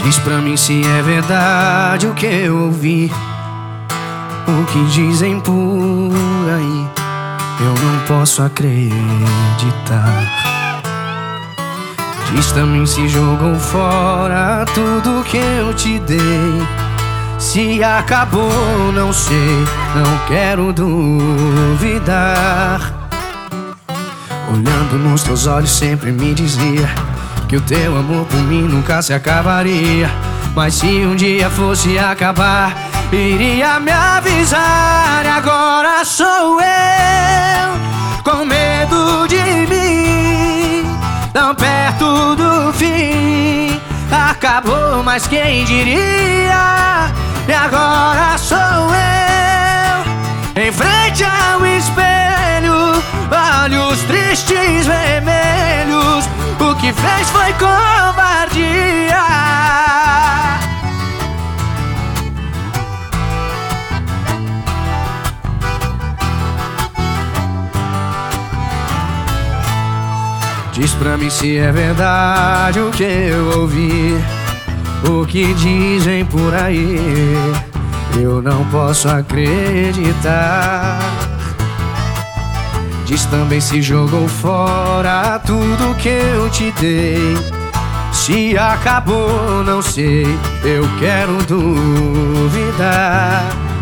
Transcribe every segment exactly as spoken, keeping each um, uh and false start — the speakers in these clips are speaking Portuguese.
Diz pra mim se é verdade o que eu ouvi, o que dizem por aí. Eu não posso acreditar. Diz também se jogou fora tudo que eu te dei. Se acabou, não sei, não quero duvidar. Olhando nos teus olhos sempre me dizia que o teu amor por mim nunca se acabaria. Mas se um dia fosse acabar, iria me avisar. E agora sou eu, com medo de mim, tão perto do fim. Acabou, mas quem diria? E agora sou eu, em frente ao espelho, olhos tristes vermelhos. O que fez foi covardia. Diz pra mim se é verdade o que eu ouvi, o que dizem por aí. Eu não posso acreditar. Diz também se jogou fora tudo que eu te dei. Se acabou, não sei, eu quero duvidar.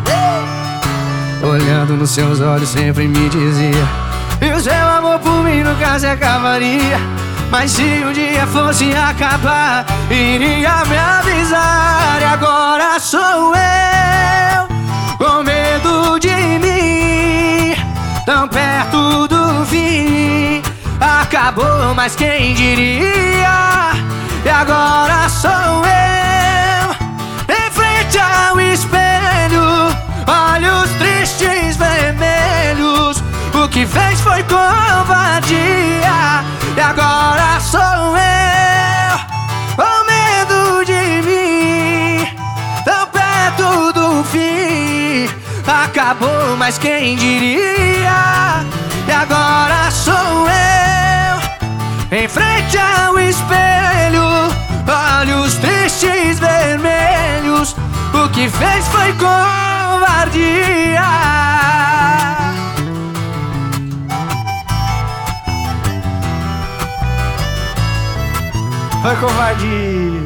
Olhando nos seus olhos sempre me dizia: e o seu amor por mim nunca se acabaria. Mas se um dia fosse acabar, iria me avisar. E agora sou eu, com medo de mim, tão perto do fim. Acabou, mas quem diria? E agora sou eu, em frente ao espelho, olhos tristes vermelhos. O que fez foi covardia. E agora sou eu, com medo de mim, tão perto do fim. Acabou, mas quem diria? E agora sou eu, em frente ao espelho, olhos tristes vermelhos. O que fez foi covardia. Foi covardia.